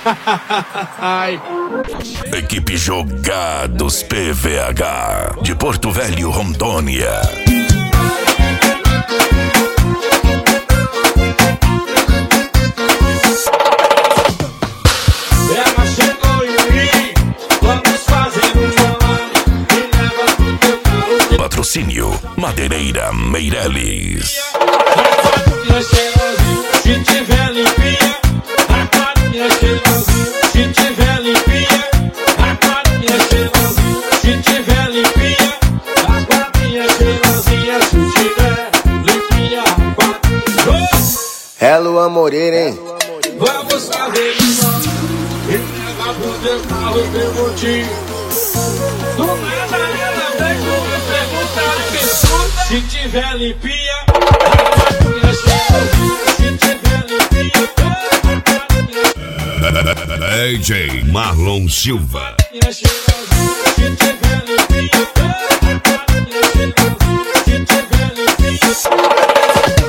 Equipe Jogados PVH de Porto Velho, Rondônia. Ela chegou em mim, vamos fazer um salame e leva pro teu carro. Patrocínio Madeireira Meireles. Se tiver limpinha, a carinha cheirosinha. Se tiver limpinha, a carinha cheirosinha. Se tiver limpinha, a carinha cheirosinha. Se tiver limpinha, a carinha. É Luan Moreira, hein? Vamos fazer limão e leva pro teu carro, teu motivo. Do nada ela vem com uma pergunta absurda. Se tiver limpinha, a carinha cheirosinha. Se tiver limpinha, a carinha DJ Marlon Silva. cheirosinha. Se tiver limpinha, a carinha cheirosinha. Se tiver limpinha.